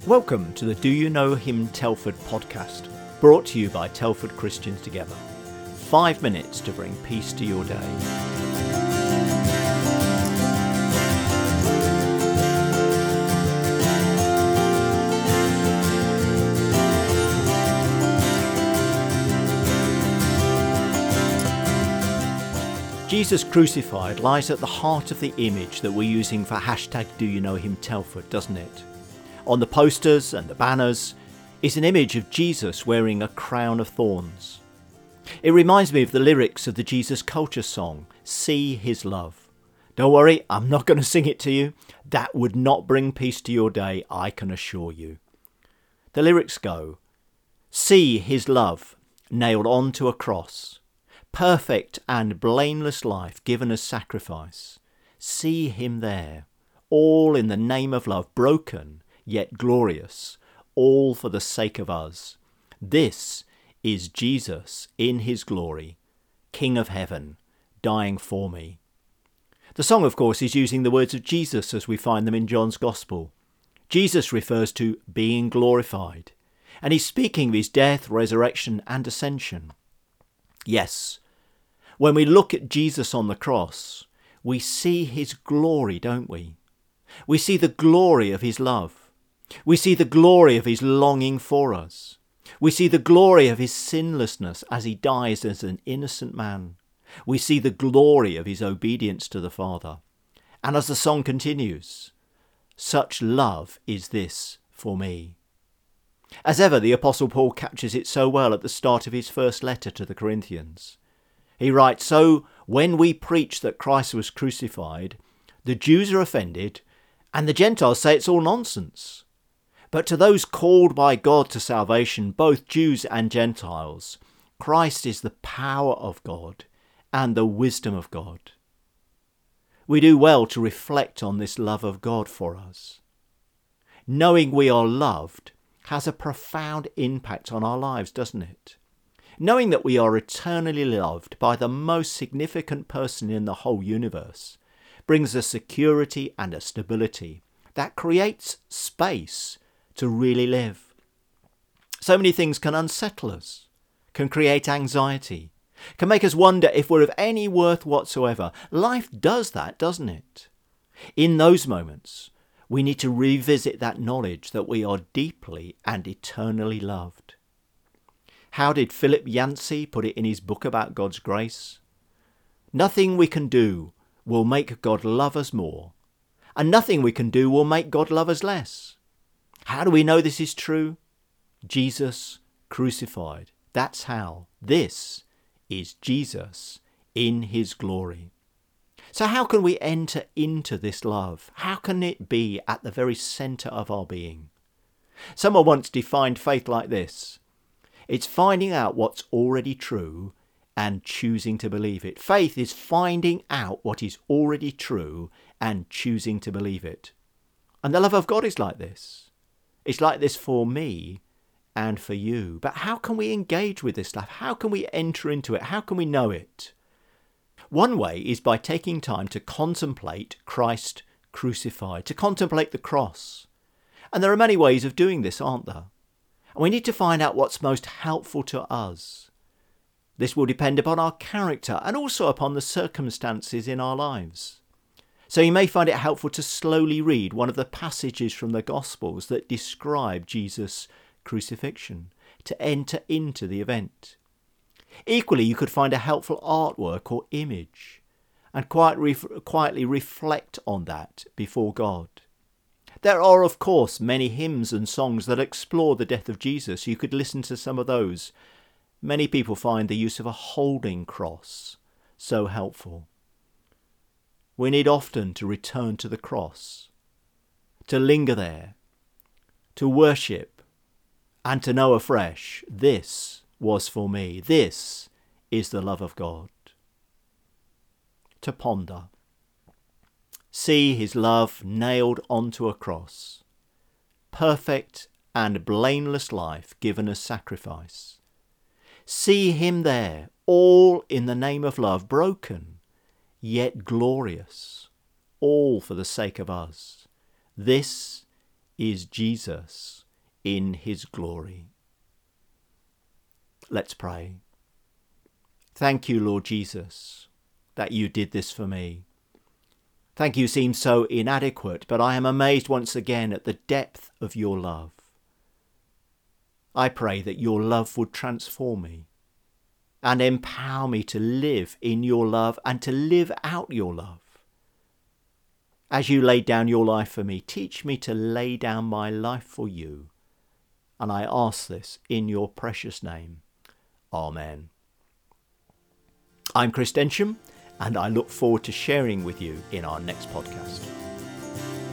Welcome to the Do You Know Him Telford podcast, brought to you by Telford Christians Together. 5 minutes to bring peace to your day. Jesus crucified lies at the heart of the image that we're using for hashtag Do You Know Him Telford, doesn't it? On the posters and the banners is an image of Jesus wearing a crown of thorns. It reminds me of the lyrics of the Jesus Culture song, See His Love. Don't worry, I'm not going to sing it to you. That would not bring peace to your day, I can assure you. The lyrics go, See His love nailed onto a cross. Perfect and blameless life given as sacrifice. See Him there, all in the name of love, broken yet glorious, all for the sake of us. This is Jesus in His glory, King of heaven, dying for me. The song, of course, is using the words of Jesus as we find them in John's Gospel. Jesus refers to being glorified, and he's speaking of his death, resurrection and ascension. Yes, when we look at Jesus on the cross, we see his glory, don't we? We see the glory of his love. We see the glory of his longing for us. We see the glory of his sinlessness as he dies as an innocent man. We see the glory of his obedience to the Father. And as the song continues, such love is this for me. As ever, the Apostle Paul captures it so well at the start of his first letter to the Corinthians. He writes, So when we preach that Christ was crucified, the Jews are offended and the Gentiles say it's all nonsense. But to those called by God to salvation, both Jews and Gentiles, Christ is the power of God and the wisdom of God. We do well to reflect on this love of God for us. Knowing we are loved has a profound impact on our lives, doesn't it? Knowing that we are eternally loved by the most significant person in the whole universe brings a security and a stability that creates space to really live. So many things can unsettle us, can create anxiety, can make us wonder if we're of any worth whatsoever. Life does that, doesn't it? In those moments, we need to revisit that knowledge that we are deeply and eternally loved. How did Philip Yancey put it in his book about God's grace? Nothing we can do will make God love us more, and nothing we can do will make God love us less. How do we know this is true? Jesus crucified. That's how. This is Jesus in his glory. So how can we enter into this love? How can it be at the very centre of our being? Someone once defined faith like this. It's finding out what's already true and choosing to believe it. Faith is finding out what is already true and choosing to believe it. And the love of God is like this. It's like this for me and for you. But how can we engage with this love? How can we enter into it? How can we know it? One way is by taking time to contemplate Christ crucified, to contemplate the cross. And there are many ways of doing this, aren't there? And we need to find out what's most helpful to us. This will depend upon our character and also upon the circumstances in our lives. So you may find it helpful to slowly read one of the passages from the Gospels that describe Jesus' crucifixion, to enter into the event. Equally, you could find a helpful artwork or image and quietly reflect on that before God. There are, of course, many hymns and songs that explore the death of Jesus. You could listen to some of those. Many people find the use of a holding cross so helpful. We need often to return to the cross, to linger there, to worship, and to know afresh, this was for me. This is the love of God. To ponder. See his love nailed onto a cross. Perfect and blameless life given as sacrifice. See him there, all in the name of love, broken yet glorious, all for the sake of us. This is Jesus in his glory. Let's pray. Thank you, Lord Jesus, that you did this for me. Thank you seems so inadequate, but I am amazed once again at the depth of your love. I pray that your love would transform me and empower me to live in your love and to live out your love. As you laid down your life for me, teach me to lay down my life for you. And I ask this in your precious name. Amen. I'm Chris Densham, and I look forward to sharing with you in our next podcast.